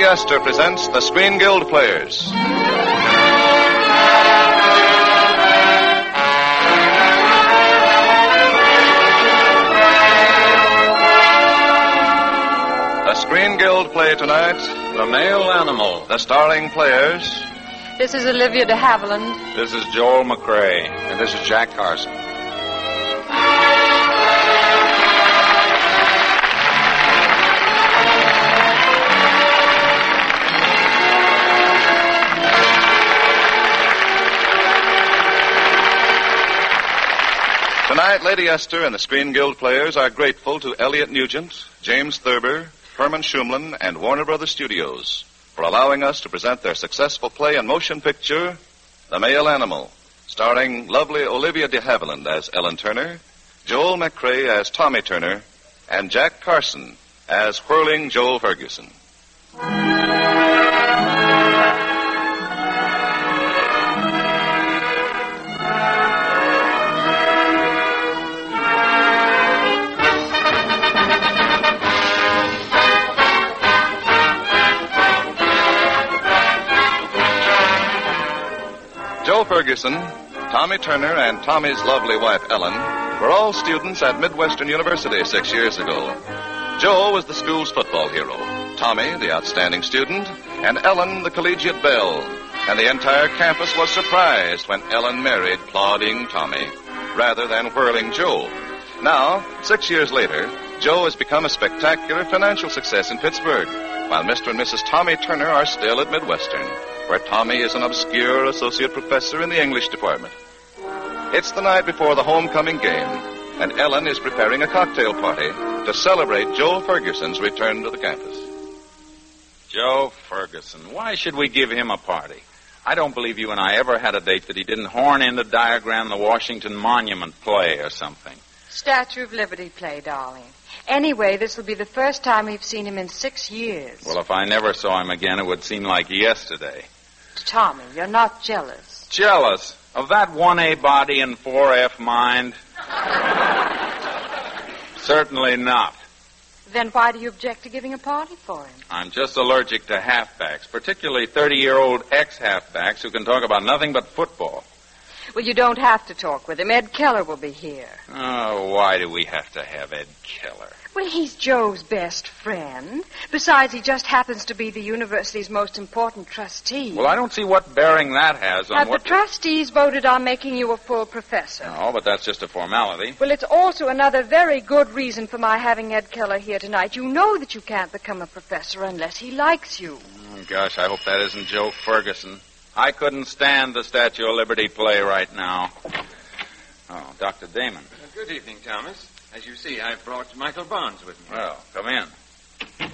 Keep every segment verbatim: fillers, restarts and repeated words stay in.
Astor presents the Screen Guild Players. The Screen Guild play tonight, The Male Animal. The starring players. This is Olivia de Havilland. This is Joel McCrea. And this is Jack Carson. Tonight, Lady Esther and the Screen Guild Players are grateful to Elliot Nugent, James Thurber, Herman Schumlin, and Warner Brothers Studios for allowing us to present their successful play and motion picture, The Male Animal, starring lovely Olivia de Havilland as Ellen Turner, Joel McCrea as Tommy Turner, and Jack Carson as Whirling Joe Ferguson. Joe Ferguson, Tommy Turner, and Tommy's lovely wife, Ellen, were all students at Midwestern University six years ago. Joe was the school's football hero, Tommy, the outstanding student, and Ellen, the collegiate belle. And the entire campus was surprised when Ellen married plodding Tommy rather than Whirling Joe. Now, six years later, Joe has become a spectacular financial success in Pittsburgh, while Mister and Missus Tommy Turner are still at Midwestern, where Tommy is an obscure associate professor in the English department. It's the night before the homecoming game, and Ellen is preparing a cocktail party to celebrate Joe Ferguson's return to the campus. Joe Ferguson. Why should we give him a party? I don't believe you and I ever had a date that he didn't horn in to diagram the Washington Monument play or something. Statue of Liberty play, darling. Anyway, this will be the first time we've seen him in six years. Well, if I never saw him again, it would seem like yesterday. Tommy, you're not jealous. Jealous of that one A body and four F mind? Certainly not. Then why do you object to giving a party for him? I'm just allergic to halfbacks, particularly thirty-year-old ex-halfbacks who can talk about nothing but football. Well, you don't have to talk with him. Ed Keller will be here. Oh, why do we have to have Ed Keller? Well, he's Joe's best friend. Besides, he just happens to be the university's most important trustee. Well, I don't see what bearing that has on Have what... the trustees voted on making you a full professor? No, but that's just a formality. Well, it's also another very good reason for my having Ed Keller here tonight. You know that you can't become a professor unless he likes you. Oh, gosh, I hope that isn't Joe Ferguson. I couldn't stand the Statue of Liberty play right now. Oh, Doctor Damon. Uh, good evening, Thomas. As you see, I've brought Michael Barnes with me. Well, come in. You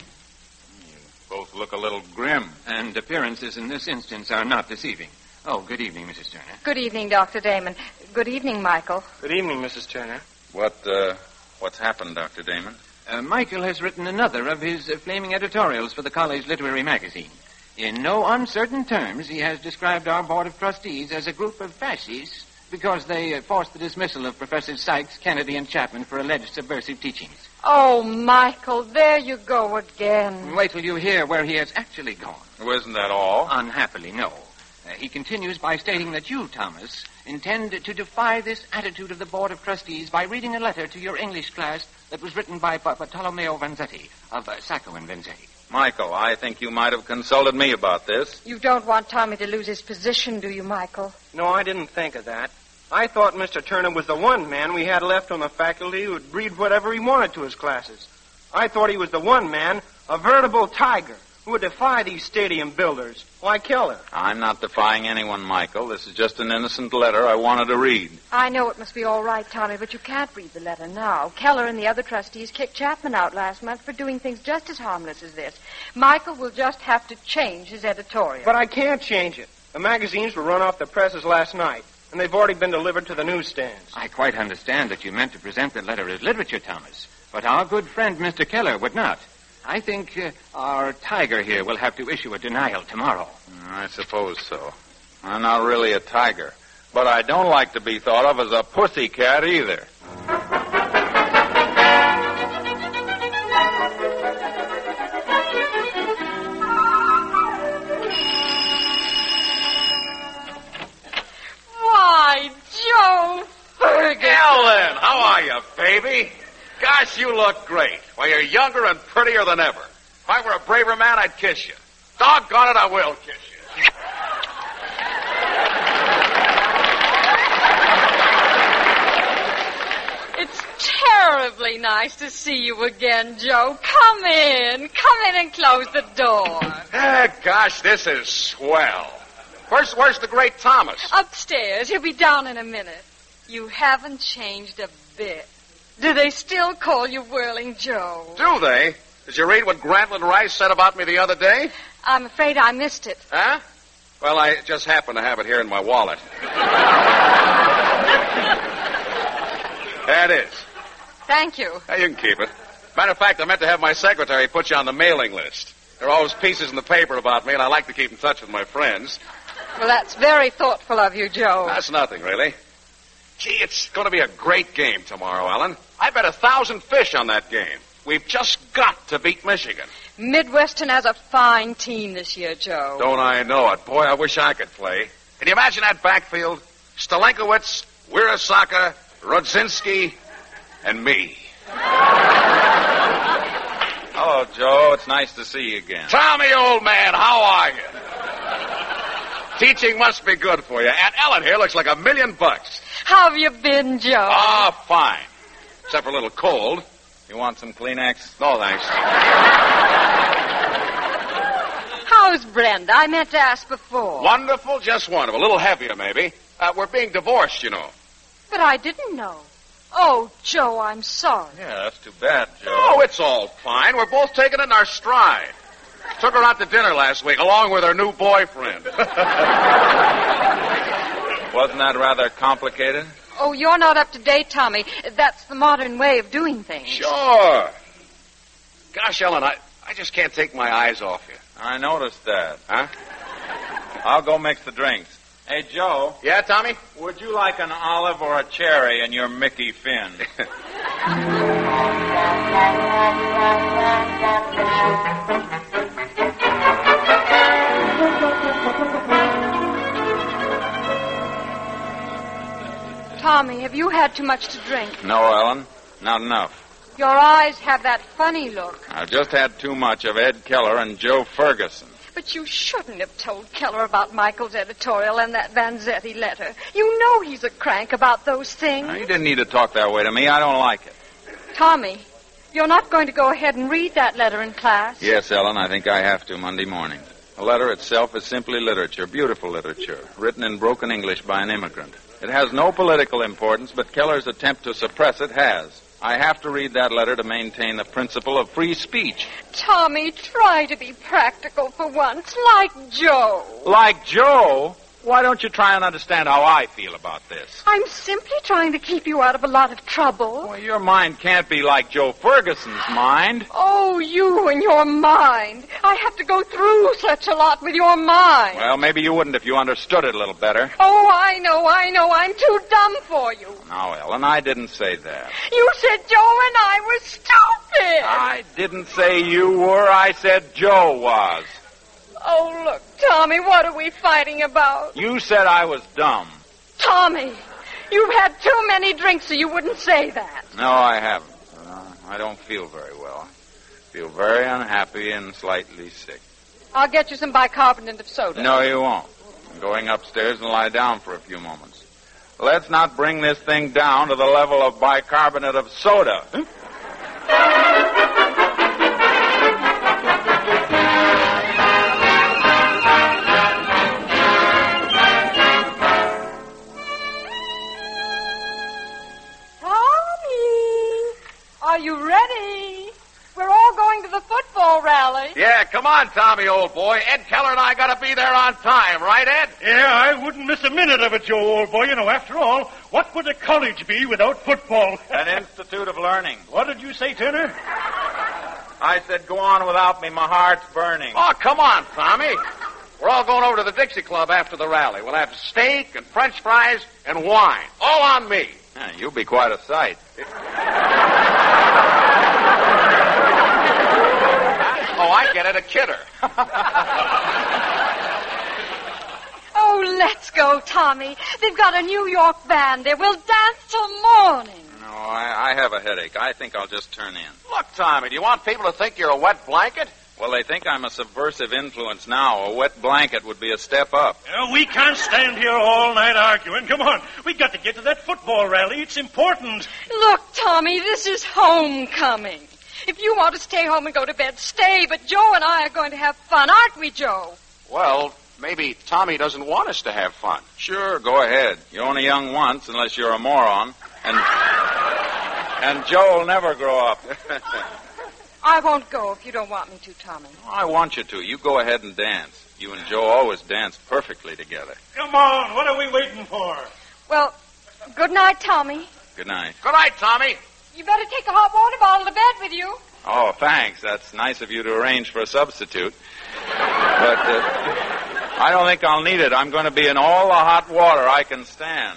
both look a little grim. And appearances in this instance are not deceiving. Oh, good evening, Missus Turner. Good evening, Doctor Damon. Good evening, Michael. Good evening, Missus Turner. What, uh, what's happened, Doctor Damon? Uh, Michael has written another of his uh, flaming editorials for the college literary magazine. In no uncertain terms, he has described our board of trustees as a group of fascists because they uh, forced the dismissal of Professors Sykes, Kennedy, and Chapman for alleged subversive teachings. Oh, Michael, there you go again. Wait till you hear where he has actually gone. Well, isn't that all? Unhappily, no. Uh, he continues by stating that you, Thomas, intend to defy this attitude of the Board of Trustees by reading a letter to your English class that was written by Bartolomeo Vanzetti of uh, Sacco and Vanzetti. Michael, I think you might have consulted me about this. You don't want Tommy to lose his position, do you, Michael? No, I didn't think of that. I thought Mister Turner was the one man we had left on the faculty who would read whatever he wanted to his classes. I thought he was the one man, a veritable tiger, who would defy these stadium builders, like Keller. I'm not defying anyone, Michael. This is just an innocent letter I wanted to read. I know it must be all right, Tommy, but you can't read the letter now. Keller and the other trustees kicked Chapman out last month for doing things just as harmless as this. Michael will just have to change his editorial. But I can't change it. The magazines were run off the presses last night, and they've already been delivered to the newsstands. I quite understand that you meant to present the letter as literature, Thomas, but our good friend Mister Keller would not. I think uh, our tiger here will have to issue a denial tomorrow. I suppose so. I'm not really a tiger, but I don't like to be thought of as a pussycat either. are you, baby? Gosh, you look great. Why, you're younger and prettier than ever. If I were a braver man, I'd kiss you. Doggone it, I will kiss you. It's terribly nice to see you again, Joe. Come in. Come in and close the door. Ah, gosh, this is swell. First, where's the great Thomas? Upstairs. He'll be down in a minute. You haven't changed a bit. Do they still call you Whirling Joe? Do they? Did you read what Grantland Rice said about me the other day? I'm afraid I missed it. Huh? Well, I just happen to have it here in my wallet. That is. Thank you. Hey, you can keep it. Matter of fact, I meant to have my secretary put you on the mailing list. There are always pieces in the paper about me, and I like to keep in touch with my friends. Well, that's very thoughtful of you, Joe. That's nothing, really. Gee, it's going to be a great game tomorrow, Ellen. I bet a thousand fish on that game. We've just got to beat Michigan. Midwestern has a fine team this year, Joe. Don't I know it? Boy, I wish I could play. Can you imagine that backfield? Stalenkowitz, Wirasaka, Rodzinski, and me. Hello, Joe. It's nice to see you again. Tommy, old man, how are you? Teaching must be good for you. Aunt Ellen here looks like a million bucks. How have you been, Joe? Ah, fine. Except for a little cold. You want some Kleenex? No, thanks. How's Brenda? I meant to ask before. Wonderful, just wonderful. A little heavier, maybe. Uh, we're being divorced, you know. But I didn't know. Oh, Joe, I'm sorry. Yeah, that's too bad, Joe. Oh, it's all fine. We're both taking it in our stride. Took her out to dinner last week, along with her new boyfriend. Wasn't that rather complicated? Oh, you're not up to date, Tommy. That's the modern way of doing things. Sure. Gosh, Ellen, I, I just can't take my eyes off you. I noticed that. Huh? I'll go mix the drinks. Hey, Joe. Yeah, Tommy? Would you like an olive or a cherry in your Mickey Finn? Tommy, have you had too much to drink? No, Ellen. Not enough. Your eyes have that funny look. I've just had too much of Ed Keller and Joe Ferguson. But you shouldn't have told Keller about Michael's editorial and that Vanzetti letter. You know he's a crank about those things. Now, you didn't need to talk that way to me. I don't like it. Tommy, you're not going to go ahead and read that letter in class? Yes, Ellen, I think I have to Monday morning. The letter itself is simply literature, beautiful literature, written in broken English by an immigrant. It has no political importance, but Keller's attempt to suppress it has. I have to read that letter to maintain the principle of free speech. Tommy, try to be practical for once, like Joe. Like Joe? Why don't you try and understand how I feel about this? I'm simply trying to keep you out of a lot of trouble. Well, your mind can't be like Joe Ferguson's mind. Oh, you and your mind. I have to go through such a lot with your mind. Well, maybe you wouldn't if you understood it a little better. Oh, I know, I know. I'm too dumb for you. No, Ellen, I didn't say that. You said Joe and I were stupid. I didn't say you were. I said Joe was. Oh, look, Tommy, what are we fighting about? You said I was dumb. Tommy, you've had too many drinks so you wouldn't say that. No, I haven't. Uh, I don't feel very well. I feel very unhappy and slightly sick. I'll get you some bicarbonate of soda. No, you won't. I'm going upstairs and lie down for a few moments. Let's not bring this thing down to the level of bicarbonate of soda. Huh? Are you ready? We're all going to the football rally. Yeah, come on, Tommy, old boy. Ed Keller and I got to be there on time, right, Ed? Yeah, I wouldn't miss a minute of it, Joe, old boy. You know, after all, what would a college be without football? An institute of learning. What did you say, Turner? I said, go on without me. My heart's burning. Oh, come on, Tommy. We're all going over to the Dixie Club after the rally. We'll have steak and French fries and wine. All on me. Yeah, you'll be quite a sight. Oh, I get it, a kidder. Oh, let's go, Tommy. They've got a New York band there. We'll dance till morning. No, I, I have a headache. I think I'll just turn in. Look, Tommy, do you want people to think you're a wet blanket? Well, they think I'm a subversive influence now. A wet blanket would be a step up. Uh, we can't stand here all night arguing. Come on. We got to get to that football rally. It's important. Look, Tommy, this is homecoming. If you want to stay home and go to bed, stay. But Joe and I are going to have fun, aren't we, Joe? Well, maybe Tommy doesn't want us to have fun. Sure, go ahead. You're only young once, unless you're a moron. And, and Joe will never grow up. I won't go if you don't want me to, Tommy. I want you to. You go ahead and dance. You and Joe always danced perfectly together. Come on. What are we waiting for? Well, good night, Tommy. Good night. Good night, Tommy. You better take a hot water bottle to bed with you. Oh, thanks. That's nice of you to arrange for a substitute. But uh, I don't think I'll need it. I'm going to be in all the hot water I can stand.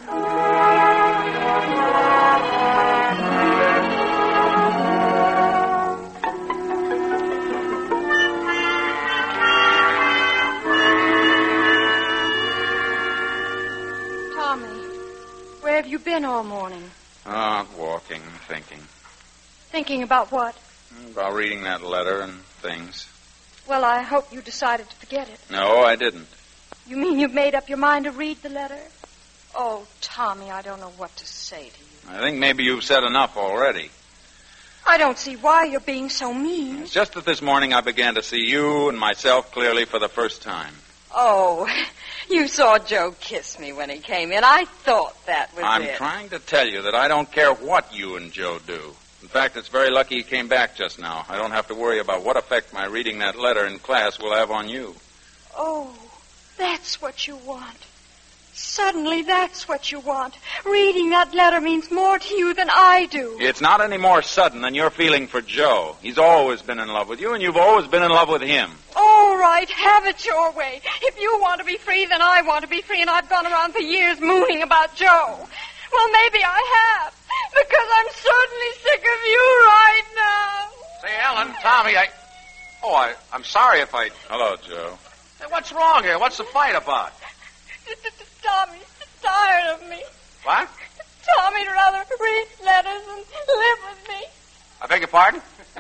Where have you been all morning? Oh, walking, thinking. Thinking about what? About reading that letter and things. Well, I hope you decided to forget it. No, I didn't. You mean you've made up your mind to read the letter? Oh, Tommy, I don't know what to say to you. I think maybe you've said enough already. I don't see why you're being so mean. It's just that this morning I began to see you and myself clearly for the first time. Oh, you saw Joe kiss me when he came in. I thought that was I'm it. I'm trying to tell you that I don't care what you and Joe do. In fact, it's very lucky he came back just now. I don't have to worry about what effect my reading that letter in class will have on you. Oh, that's what you want. Suddenly, that's what you want. Reading that letter means more to you than I do. It's not any more sudden than your feeling for Joe. He's always been in love with you, and you've always been in love with him. All right, have it your way. If you want to be free, then I want to be free, and I've gone around for years mooning about Joe. Well, maybe I have, because I'm certainly sick of you right now. Say, Ellen, Tommy, I... Oh, I, I'm sorry if I... Hello, Joe. Hey, what's wrong here? What's the fight about? Tommy's tired of me. What? Tommy'd rather read letters and live with me. I beg your pardon?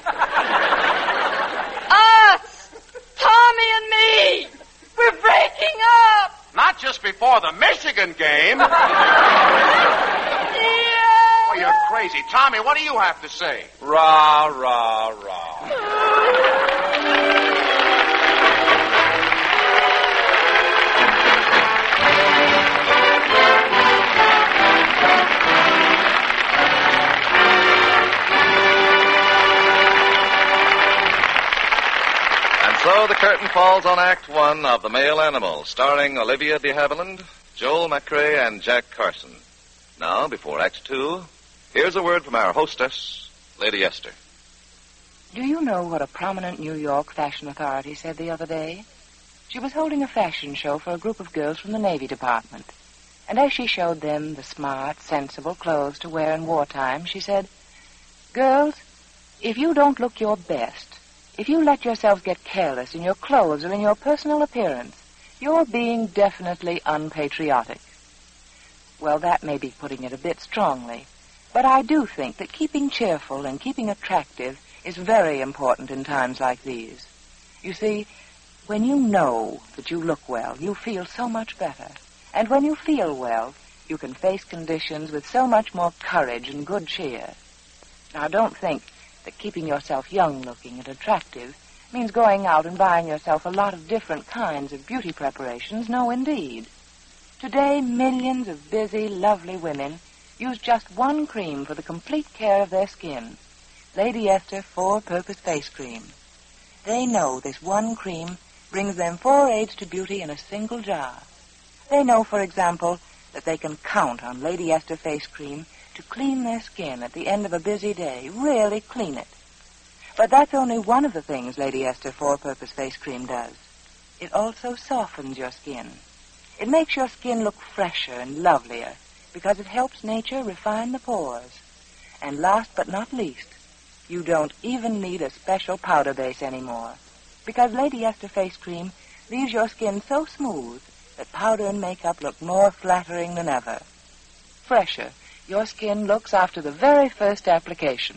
Us! Tommy and me! We're breaking up! Not just before the Michigan game. Yeah! Oh, you're crazy. Tommy, what do you have to say? Rah, rah, rah. So the curtain falls on Act One of The Male Animal, starring Olivia de Havilland, Joel McRae, and Jack Carson. Now, before Act Two, here's a word from our hostess, Lady Esther. Do you know what a prominent New York fashion authority said the other day? She was holding a fashion show for a group of girls from the Navy Department. And as she showed them the smart, sensible clothes to wear in wartime, she said, "Girls, if you don't look your best, if you let yourselves get careless in your clothes or in your personal appearance, you're being definitely unpatriotic." Well, that may be putting it a bit strongly, but I do think that keeping cheerful and keeping attractive is very important in times like these. You see, when you know that you look well, you feel so much better. And when you feel well, you can face conditions with so much more courage and good cheer. Now, don't think that keeping yourself young-looking and attractive means going out and buying yourself a lot of different kinds of beauty preparations. No, indeed. Today, millions of busy, lovely women use just one cream for the complete care of their skin. Lady Esther Four-Purpose Face Cream. They know this one cream brings them four aids to beauty in a single jar. They know, for example, that they can count on Lady Esther Face Cream to clean their skin at the end of a busy day, really clean it. But that's only one of the things Lady Esther Four-Purpose Face Cream does. It also softens your skin. It makes your skin look fresher and lovelier because it helps nature refine the pores. And last but not least, you don't even need a special powder base anymore because Lady Esther Face Cream leaves your skin so smooth that powder and makeup look more flattering than ever. Fresher, your skin looks after the very first application.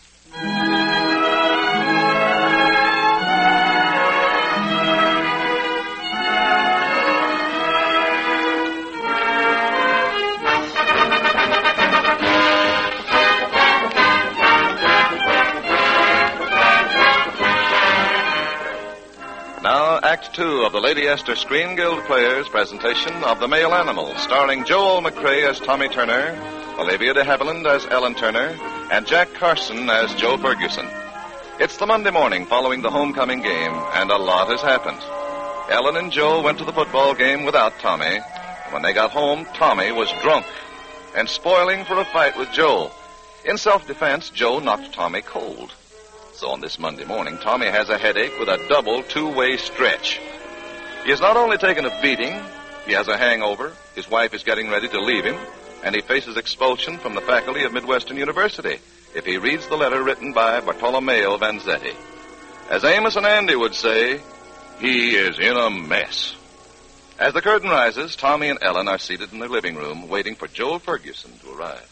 Now, Act Two of the Lady Esther Screen Guild Players' presentation of The Male Animal, starring Joel McCrea as Tommy Turner, Olivia de Havilland as Ellen Turner, and Jack Carson as Joe Ferguson. It's the Monday morning following the homecoming game, and a lot has happened. Ellen and Joe went to the football game without Tommy. When they got home, Tommy was drunk and spoiling for a fight with Joe. In self-defense, Joe knocked Tommy cold. So on this Monday morning, Tommy has a headache with a double two-way stretch. He has not only taken a beating, he has a hangover, his wife is getting ready to leave him, and he faces expulsion from the faculty of Midwestern University if he reads the letter written by Bartolomeo Vanzetti. As Amos and Andy would say, he is in a mess. As the curtain rises, Tommy and Ellen are seated in their living room waiting for Joel Ferguson to arrive.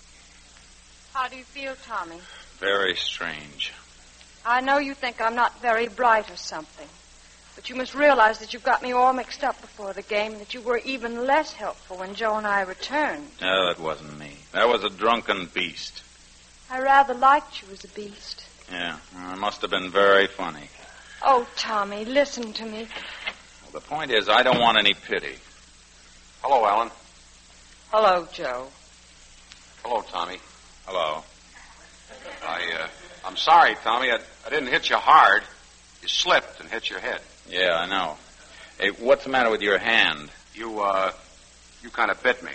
How do you feel, Tommy? Very strange. I know you think I'm not very bright or something, but you must realize that you got me all mixed up before the game and that you were even less helpful when Joe and I returned. No, that wasn't me. That was a drunken beast. I rather liked you as a beast. Yeah, well, it must have been very funny. Oh, Tommy, listen to me. Well, the point is, I don't want any pity. Hello, Ellen. Hello, Joe. Hello, Tommy. Hello. I, uh, I'm sorry, Tommy. I, I didn't hit you hard. You slipped and hit your head. Yeah, I know. Hey, what's the matter with your hand? You, uh, you kind of bit me.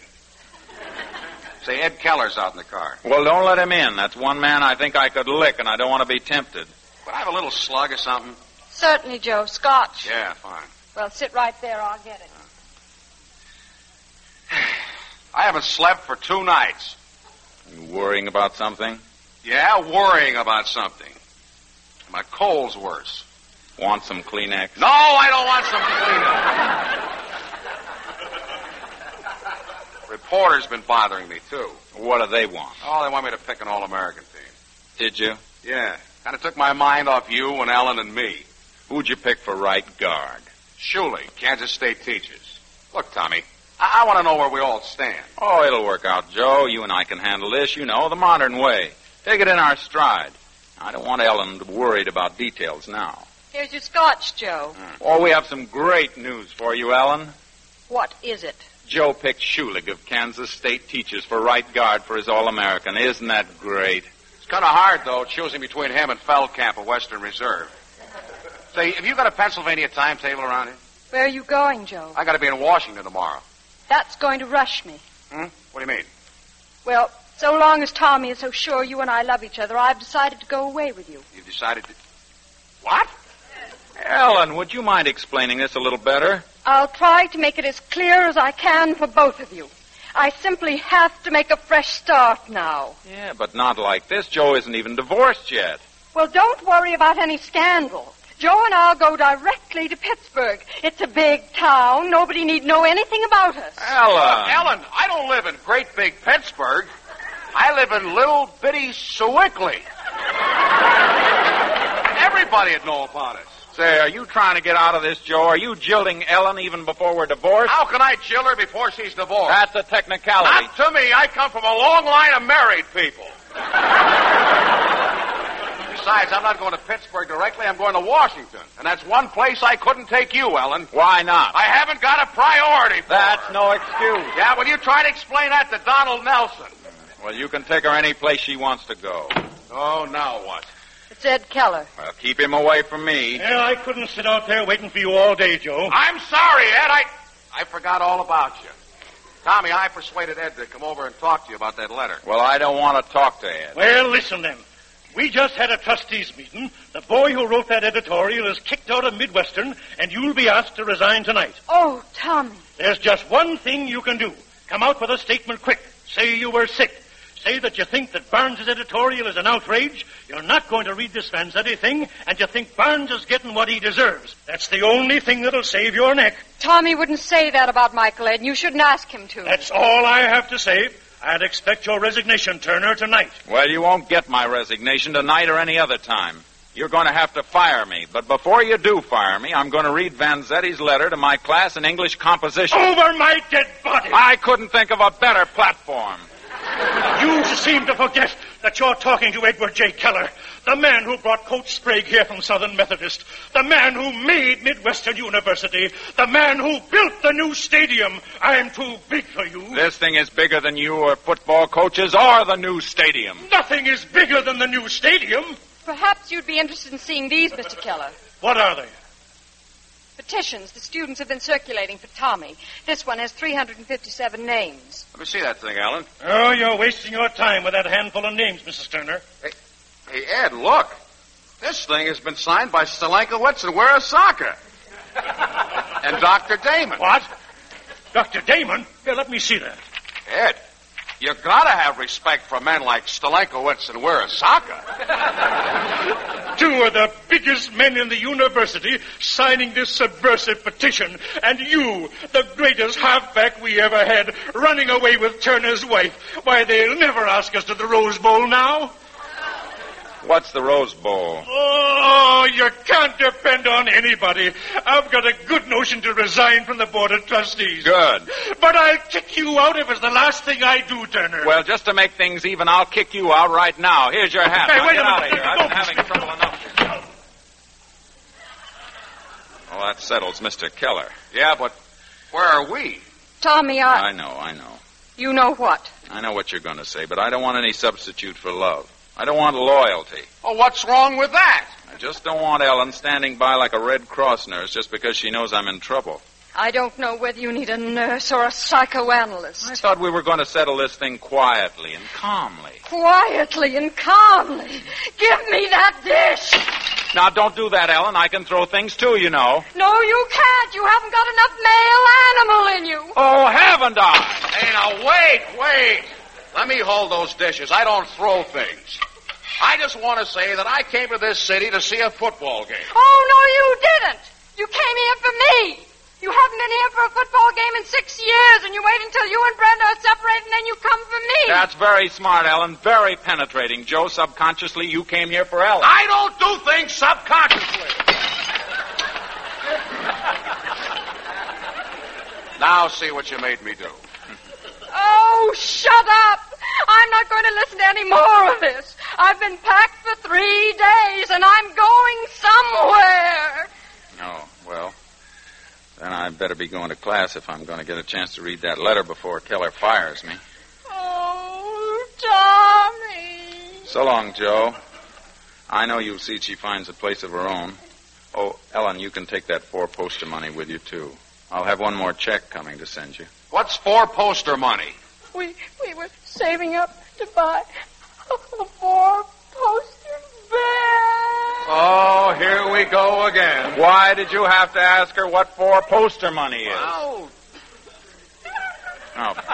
Say, Ed Keller's out in the car. Well, don't let him in. That's one man I think I could lick, and I don't want to be tempted. Would I have a little slug or something? Certainly, Joe. Scotch. Yeah, fine. Well, sit right there. I'll get it. I haven't slept for two nights. You worrying about something? Yeah, worrying about something. My cold's worse. Want some Kleenex? No, I don't want some Kleenex. Reporter's been bothering me, too. What do they want? Oh, they want me to pick an All-American team. Did you? Yeah. Kind of took my mind off you and Ellen and me. Who'd you pick for right guard? Shuley, Kansas State teaches. Look, Tommy, I, I want to know where we all stand. Oh, it'll work out, Joe. You and I can handle this, you know, the modern way. Take it in our stride. I don't want Ellen worried about details now. Here's your scotch, Joe. Mm. Oh, we have some great news for you, Ellen. What is it? Joe picked Schulig of Kansas State teachers for right guard for his All-American. Isn't that great? It's kind of hard, though, choosing between him and Feldkamp of Western Reserve. Say, have you got a Pennsylvania timetable around here? Where are you going, Joe? I got to be in Washington tomorrow. That's going to rush me. Hmm? What do you mean? Well, so long as Tommy is so sure you and I love each other, I've decided to go away with you. You've decided to... What? Ellen, would you mind explaining this a little better? I'll try to make it as clear as I can for both of you. I simply have to make a fresh start now. Yeah, but not like this. Joe isn't even divorced yet. Well, don't worry about any scandal. Joe and I'll go directly to Pittsburgh. It's a big town. Nobody need know anything about us. Ellen! Uh, Ellen, I don't live in great big Pittsburgh. I live in little bitty Sewickley. Everybody'd know about us. Say, are you trying to get out of this, Joe? Are you jilting Ellen even before we're divorced? How can I jill her before she's divorced? That's a technicality. Not to me. I come from a long line of married people. Besides, I'm not going to Pittsburgh directly. I'm going to Washington. And that's one place I couldn't take you, Ellen. Why not? I haven't got a priority for That's her. no excuse. Yeah, well, you try to explain that to Donald Nelson. Well, you can take her any place she wants to go. Oh, now what? It's Ed Keller. Well, keep him away from me. Well, I couldn't sit out there waiting for you all day, Joe. I'm sorry, Ed. I, I forgot all about you. Tommy, I persuaded Ed to come over and talk to you about that letter. Well, I don't want to talk to Ed. Well, listen then. We just had a trustees meeting. The boy who wrote that editorial is kicked out of Midwestern, and you'll be asked to resign tonight. Oh, Tommy. There's just one thing you can do. Come out with a statement quick. Say you were sick. Say that you think that Barnes' editorial is an outrage. You're not going to read this Vanzetti thing, and you think Barnes is getting what he deserves. That's the only thing that'll save your neck. Tommy wouldn't say that about Michael, Ed, and you shouldn't ask him to. That's all I have to say. I'd expect your resignation, Turner, tonight. Well, you won't get my resignation tonight or any other time. You're going to have to fire me. But before you do fire me, I'm going to read Vanzetti's letter to my class in English composition. Over my dead body! I couldn't think of a better platform. You seem to forget that you're talking to Edward J. Keller, the man who brought Coach Sprague here from Southern Methodist, the man who made Midwestern University, the man who built the new stadium. I'm too big for you. This thing is bigger than you or football coaches or the new stadium. Nothing is bigger than the new stadium. Perhaps you'd be interested in seeing these, Mister Keller. What are they? Petitions the students have been circulating for Tommy. This one has three hundred fifty-seven names. Let me see that thing, Alan. Oh, you're wasting your time with that handful of names, Missus Turner. Hey, hey Ed, look. This thing has been signed by Stalankowitz and Wirasaka. And Doctor Damon. What? Doctor Damon? Here, let me see that. Ed, you gotta have respect for men like Stalankowitz and Wirasaka. Two of the biggest men in the university signing this subversive petition, and you, the greatest halfback we ever had, running away with Turner's wife. Why, they'll never ask us to the Rose Bowl now. What's the Rose Bowl? Oh, you can't depend on anybody. I've got a good notion to resign from the Board of Trustees. Good. But I'll kick you out if it's the last thing I do, Turner. Well, just to make things even, I'll kick you out right now. Here's your hat. Hey, now wait get a out minute. of here. I've been having trouble enough. Well, that settles Mister Keller. Yeah, but where are we? Tommy, I... I know, I know. You know what? I know what you're going to say, but I don't want any substitute for love. I don't want loyalty. Oh, what's wrong with that? I just don't want Ellen standing by like a Red Cross nurse just because she knows I'm in trouble. I don't know whether you need a nurse or a psychoanalyst. I thought we were going to settle this thing quietly and calmly. Quietly and calmly. Give me that dish. Now, don't do that, Ellen. I can throw things, too, you know. No, you can't. You haven't got enough male animal in you. Oh, haven't I? Hey, now, wait, wait. Let me hold those dishes. I don't throw things. I just want to say that I came to this city to see a football game. Oh, no, you didn't. You came here for me. You haven't been here for a football game in six years, and you wait until you and Brenda are separated, and then you come for me. That's very smart, Ellen. Very penetrating. Joe, subconsciously, you came here for Ellen. I don't do things subconsciously. Now see what you made me do. Oh, shut up. I'm not going to listen to any more of this. I've been packed for three days, and I'm going somewhere. Oh, well, then I'd better be going to class if I'm going to get a chance to read that letter before Keller fires me. Oh, Tommy. So long, Joe. I know you'll see she finds a place of her own. Oh, Ellen, you can take that four-poster money with you, too. I'll have one more check coming to send you. What's four-poster money? We we were saving up to buy a four-poster bed. Oh, here we go again. Why did you have to ask her what four-poster money is? Oh. Oh.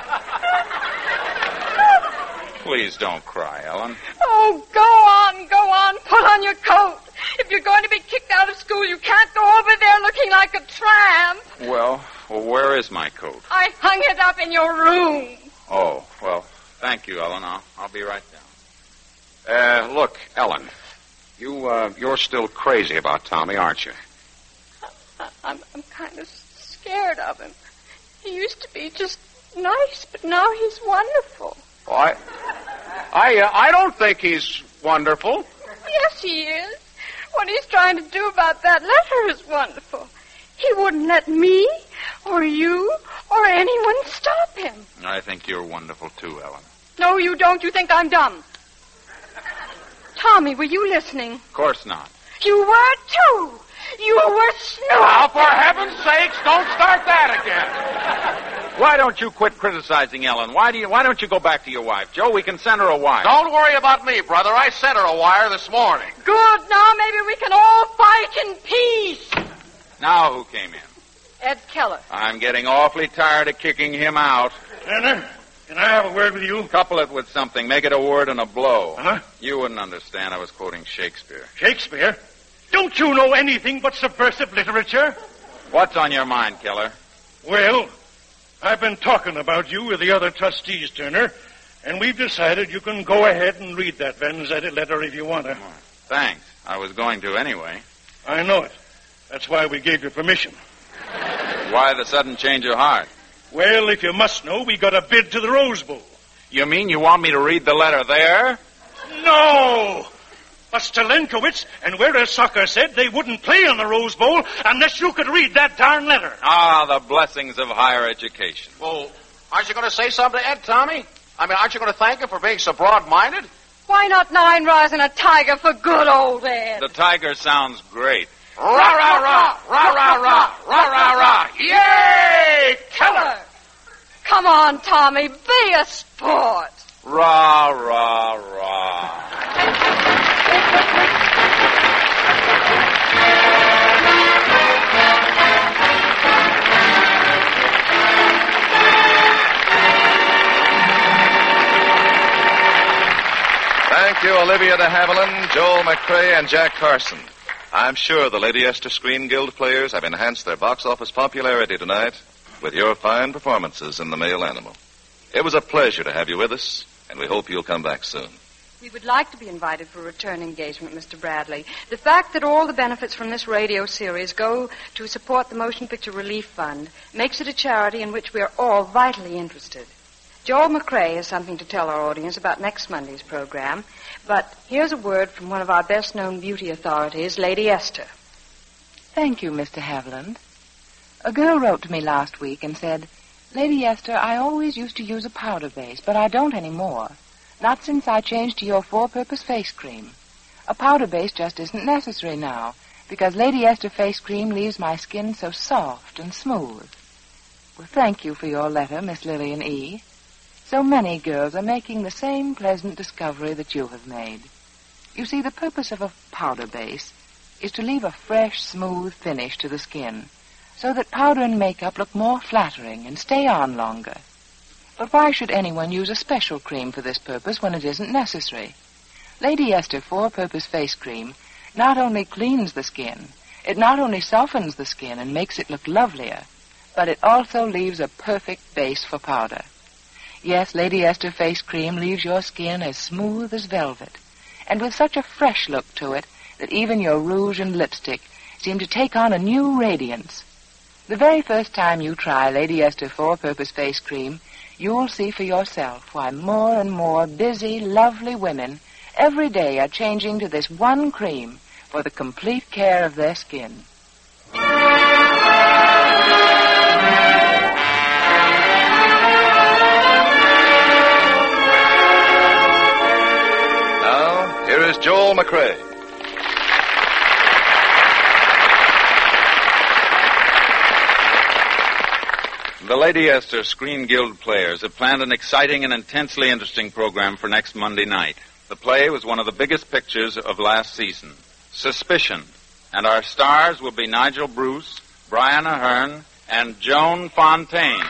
Please don't cry, Ellen. Oh, go on, go on. Put on your coat. If you're going to be kicked out of school, you can't go over there looking like a tramp. Well, well, where is my coat? I hung it up in your room. Oh, well, thank you, Ellen. I'll, I'll be right down. Uh, look, Ellen, you, uh, you're still crazy about Tommy, aren't you? I'm, I'm kind of scared of him. He used to be just nice, but now he's wonderful. Oh, I, I, uh, I don't think he's wonderful. Yes, he is. What he's trying to do about that letter is wonderful. He wouldn't let me or you or anyone stop him. I think you're wonderful, too, Ellen. No, you don't. You think I'm dumb. Tommy, were you listening? Of course not. You were, too. You were snooping. Now, for heaven's sakes, don't start that again. Why don't you quit criticizing Ellen? Why do you? Why don't you go back to your wife? Joe, we can send her a wire. Don't worry about me, brother. I sent her a wire this morning. Good. Now maybe we can all fight in peace. Now who came in? Ed Keller. I'm getting awfully tired of kicking him out. Turner, can I have a word with you? Couple it with something. Make it a word and a blow. Uh-huh. You wouldn't understand. I was quoting Shakespeare. Shakespeare? Don't you know anything but subversive literature? What's on your mind, Keller? Well, I've been talking about you with the other trustees, Turner, And we've decided you can go ahead and read that Vanzetti letter if you want to. Thanks. I was going to anyway. I know it. That's why we gave you permission. Why the sudden change of heart? Well, if you must know, we got a bid to the Rose Bowl. You mean you want me to read the letter there? No! But Stalenkowitz and Wera Soccer said they wouldn't play in the Rose Bowl unless you could read that darn letter. Ah, the blessings of higher education. Well, aren't you going to say something to Ed, Tommy? I mean, aren't you going to thank him for being so broad-minded? Why not nine rise and a tiger for good old Ed? The tiger sounds great. Rah, rah, rah, rah, rah, rah, rah, rah, rah. Yay! Keller! Come on, Tommy, be a sport. Rah, rah, rah. Thank you, Olivia de Havilland, Joel McCrea, and Jack Carson. I'm sure the Lady Esther Screen Guild players have enhanced their box office popularity tonight with your fine performances in The Male Animal. It was a pleasure to have you with us, and we hope you'll come back soon. We would like to be invited for a return engagement, Mister Bradley. The fact that all the benefits from this radio series go to support the Motion Picture Relief Fund makes it a charity in which we are all vitally interested. Joel McCrea has something to tell our audience about next Monday's program, but here's a word from one of our best-known beauty authorities, Lady Esther. Thank you, Mister Haviland. A girl wrote to me last week and said, Lady Esther, I always used to use a powder base, but I don't anymore. Not since I changed to your four-purpose face cream. A powder base just isn't necessary now, because Lady Esther face cream leaves my skin so soft and smooth. Well, thank you for your letter, Miss Lillian E. So many girls are making the same pleasant discovery that you have made. You see, the purpose of a powder base is to leave a fresh, smooth finish to the skin, so that powder and makeup look more flattering and stay on longer. But why should anyone use a special cream for this purpose when it isn't necessary? Lady Esther Four-Purpose Face Cream not only cleans the skin, it not only softens the skin and makes it look lovelier, but it also leaves a perfect base for powder. Yes, Lady Esther Face Cream leaves your skin as smooth as velvet, and with such a fresh look to it that even your rouge and lipstick seem to take on a new radiance. The very first time you try Lady Esther Four-Purpose Face Cream, you'll see for yourself why more and more busy, lovely women every day are changing to this one cream for the complete care of their skin. Now, here is Joel McCrea. The Lady Esther Screen Guild players have planned an exciting and intensely interesting program for next Monday night. The play was one of the biggest pictures of last season, Suspicion, and our stars will be Nigel Bruce, Brian Ahern, and Joan Fontaine.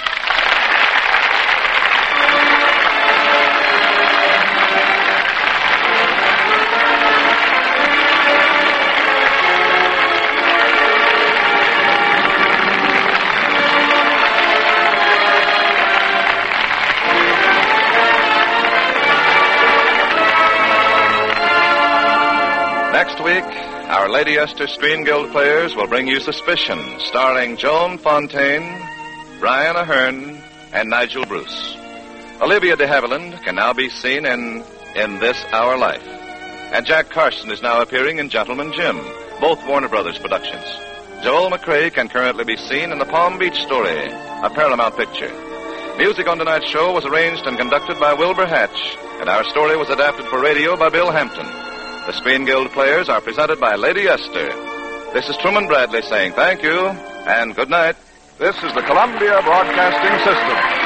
Next week, our Lady Esther Screen Guild players will bring you Suspicion, starring Joan Fontaine, Brian Ahern, and Nigel Bruce. Olivia de Havilland can now be seen in In This Our Life. And Jack Carson is now appearing in Gentleman Jim, both Warner Brothers productions. Joel McCrea can currently be seen in The Palm Beach Story, a Paramount picture. Music on tonight's show was arranged and conducted by Wilbur Hatch, and our story was adapted for radio by Bill Hampton. The Screen Guild players are presented by Lady Esther. This is Truman Bradley saying thank you and good night. This is the Columbia Broadcasting System.